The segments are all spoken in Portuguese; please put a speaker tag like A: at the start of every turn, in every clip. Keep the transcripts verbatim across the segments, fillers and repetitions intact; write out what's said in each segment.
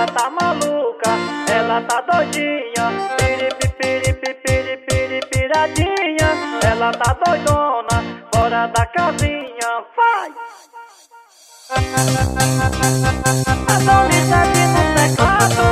A: ela tá maluca, ela tá doidinha, piripipipipipiradinha, ela tá doidona, fora da casinha, vai! A Dolly tá aqui no teclado.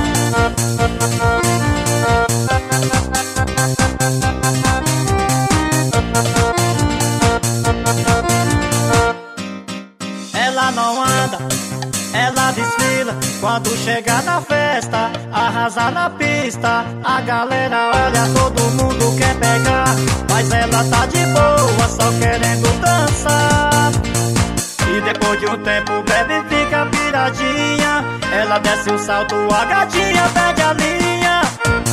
A: Ela não anda, ela desfila. Quando chega na festa, arrasa na pista. A galera olha, todo mundo quer pegar, mas ela tá de boa, só querendo dançar. E depois de um tempo bebe e fica piradinha. Ela desce o salto, a gatinha perde a linha.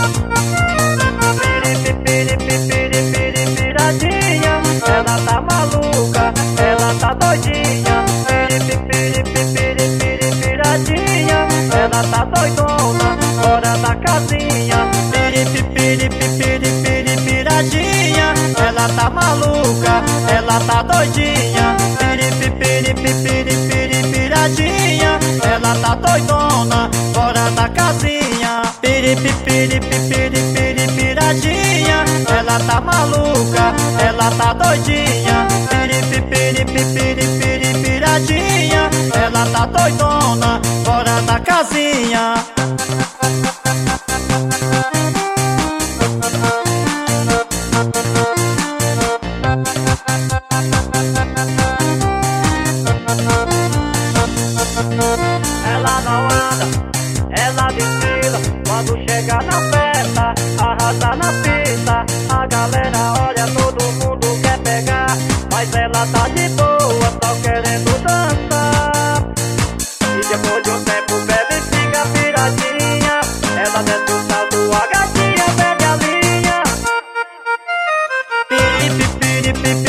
A: Piradinha, ela tá maluca, ela tá doidinha. Piradinha, ela tá doidona, fora da casinha. Piradinha, ela tá maluca, ela tá doidinha. Piradinha, ela tá doidona, fora da casinha. Piradinha, ela tá maluca, ela tá doidinha. Piradinha, ela tá doidona, fora da casinha. Ela não anda, ela desfila. Quando chega na festa, arrasa na pista. A galera olha, todo mundo quer pegar, mas ela tá de boa, só querendo dançar. E depois de um tempo bebe e fica piradinha. Ela desce o salto, a gatinha perde a linha.